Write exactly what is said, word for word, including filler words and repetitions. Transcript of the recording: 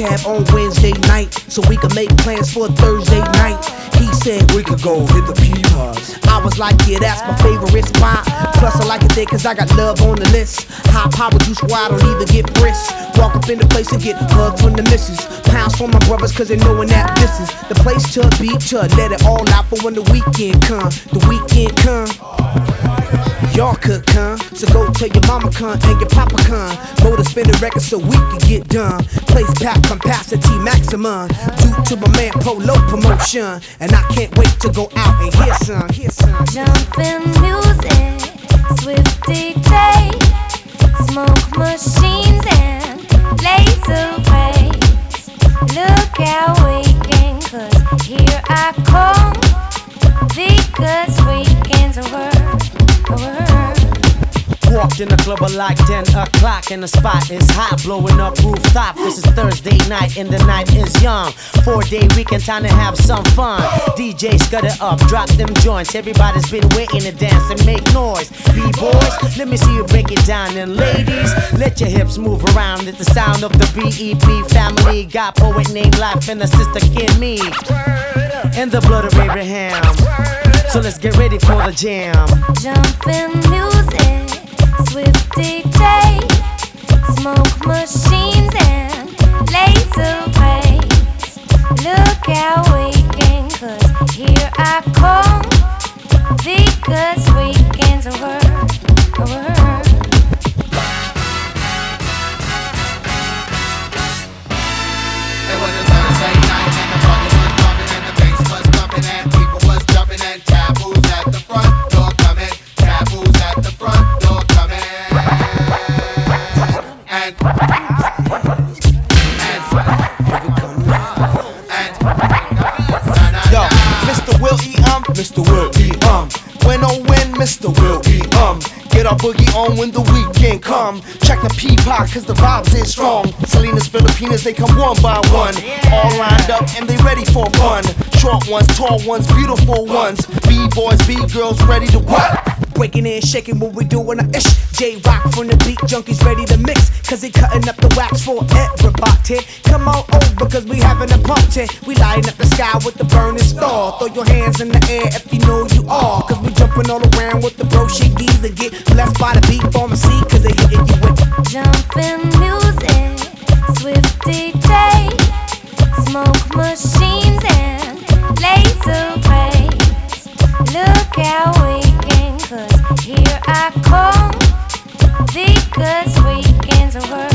tab on Wednesday night so we could make plans for Thursday night. He said we could go hit the P-Pods. I was like, yeah, that's my favorite spot. Plus I like it there cause I got love on the list. High power juice where I don't even get brisk. Walk up in the place and get hugged from the missus. Pounds from my brothers cause they knowin' that this is the place to be, to let it all out for when the weekend come. The weekend come, y'all could come. So go tell your mama come and your papa come. Motor spin the record so we can get done. Place pack capacity maximum due to my man Polo promotion. And I can't wait to go out and hear some, hear some. Jumpin' music, swift D J, smoke machines and laser rays. Look out weekend, cause here I come. Because weekend's a word, a word. Walked in the club at like ten o'clock and the spot is hot, blowing up rooftop. This is Thursday night and the night is young. Four day weekend, time to have some fun. D J scud it up, drop them joints. Everybody's been waiting to dance and make noise. B-boys, let me see you break it down. And ladies, let your hips move around. It's the sound of the B E P family. Got poet named Life and the sister Kid Me. And the blood of Abraham. So let's get ready for the jam. Jumpin' music, swift D J, smoke machines and laser rays. Look out weekend, cause here I come. Because weekend's a word, a word. It was a Thursday night and the party was bumping and the bass was thumping and people was jumping and taboos at the front door coming, taboos at the front door coming, and and yo, Mister Will E um, Mister Will E um, when oh when Mister Will E um. Get our boogie on when the weekend come. Check the P-Pod cause the vibes is strong. Salinas, Filipinas, they come one by one. All lined up and they ready for fun. Short ones, tall ones, beautiful ones. B-boys, B-girls ready to what? Breaking and shaking what we doing a ish. J-Rock from the beat junkies ready to mix. Cause they cutting up the wax for everybody. Come on over cause we having a party. We lighting up the sky with the burning star. Throw your hands in the air if you know you are. Cause we jumping all around with the bro shiggies that get blessed by the beat pharmacy. Cause they hitting you with Jumpin' music, swift D J, smoke machines and laser rays. Look out weekend, cause here I come. Because weekend's a word.